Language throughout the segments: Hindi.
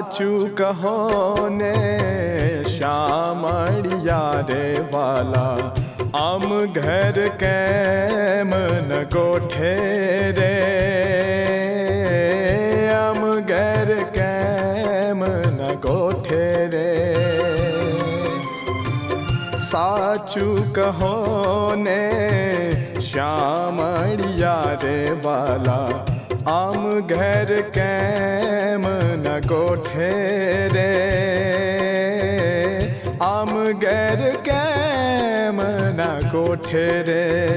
साचू कहो ने श्यामड़िया रे वाला आम घर कैम न गोठे रे, आम घर कैम न गोठे रे। साचू कहो ने श्यामड़िया रे वाला आम घर कैम न गोठे रे, आम घर कैम न गोठे रे।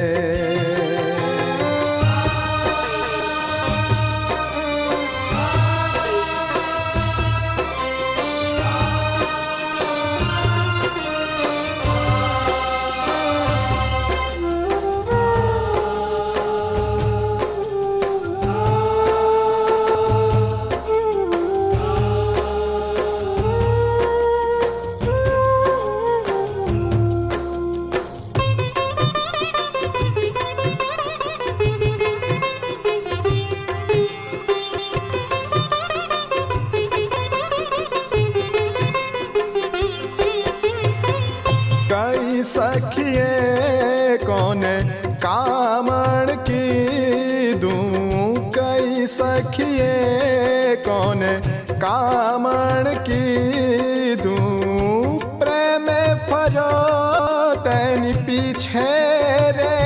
कई सखिए कौन कामण की दूं, कई सखिए कौन कामण की दूं। प्रेम फरो तैनी पीछे रे,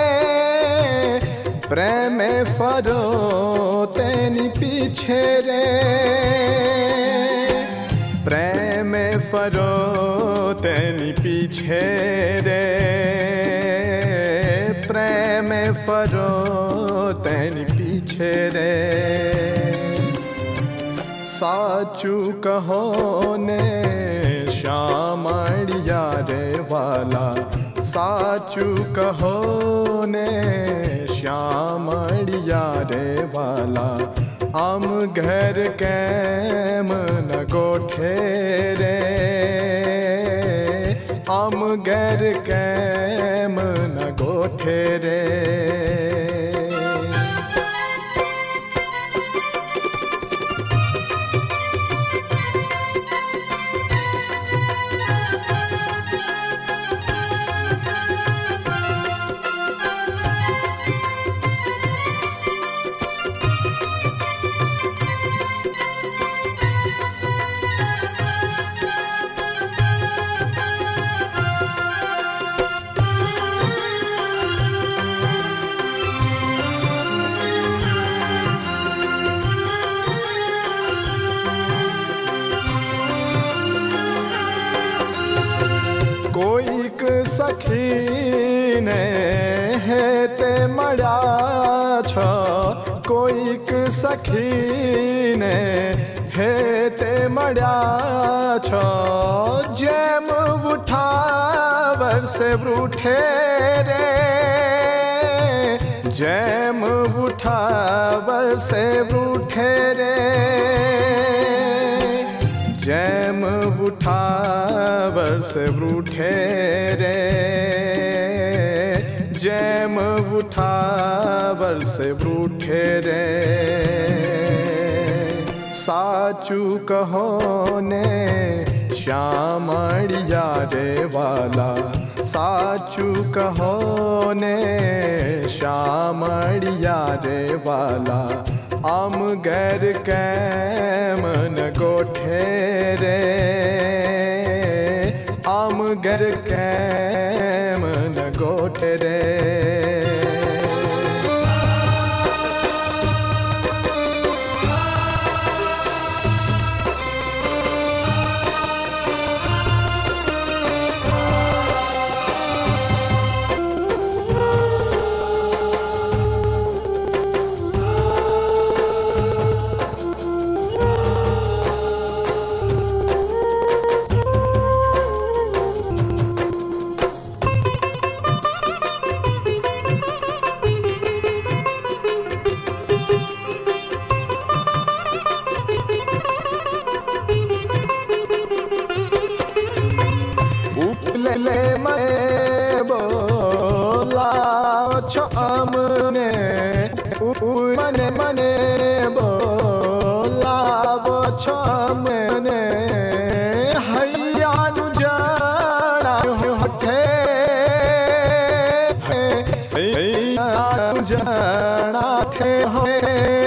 प्रेम फरो तैनी पीछे रे। प्रेम फरो तैनी पीछे रे, प्रेम फरो तैनी पीछे रे। साचू कहो ने श्यामड़िया रे वाला, साचू कहो ने श्यामड़िया रे वाला आम घर कैम न गोठे रे, आम घर कैम न गोठे रे। कोईक सखी ने हेते मड़ा छ, कोईक सखी ने हेते मड़ा छ। जेम उठावर से रूठे रे, जेम उठावर से रूठे रे। जैम उठावर से रूठे रे, जैम उठावर से रूठे रे। साचू कहो ने श्यामड़िया रे वाला, साचू कहो ने श्यामड़िया रे वाला आम घर कैम न गोठे रे, आम घर कैम न गोठे रे। ले मैं बोला छमने मने मने बोला छमे जाना थे होए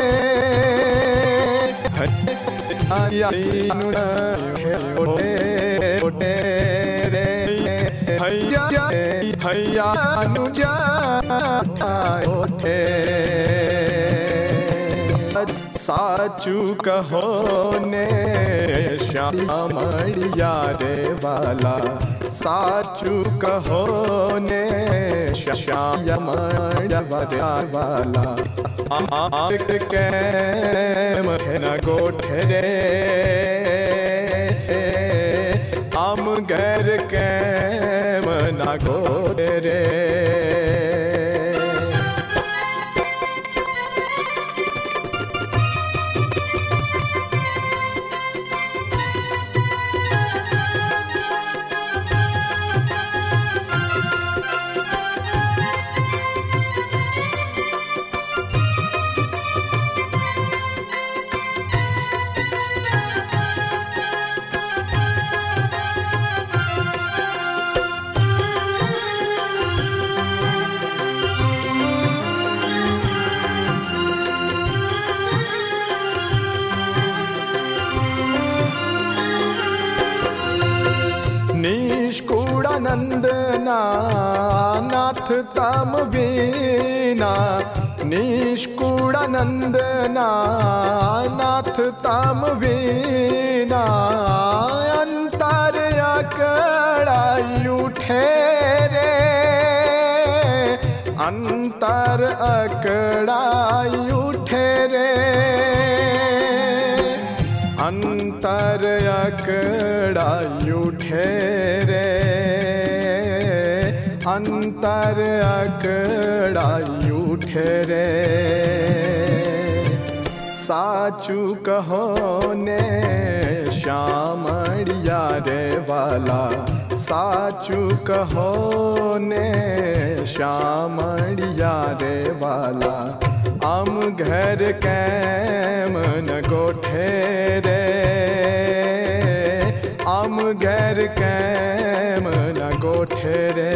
हैया अनुजा साचू कहो ने श्यामड़िया रे वाला साचू कहो ने श्यामड़िया वाला के न गोठे रे आम घर के न गोठे रे निष्कूड़ानंदना नाथ तम वीना निष्कूड़ानंदना नाथ तम वीना अंतर अकड़ाई उठे रे अंतर अकड़ाई उठे रे अंतर अकड़ाई उठे रे अंतर अकड़ाई उठे रे साचू कहो ने श्यामड़िया रे वाला साचू कहो ने श्यामड़िया रे वाला आम घर कैम न गोठे रे आम घर कैम न गोठे रे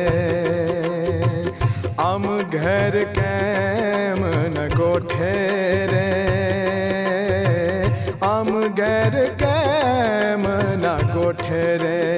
आम घर कैम न गोठे रे आम घर कैम न गोठे रे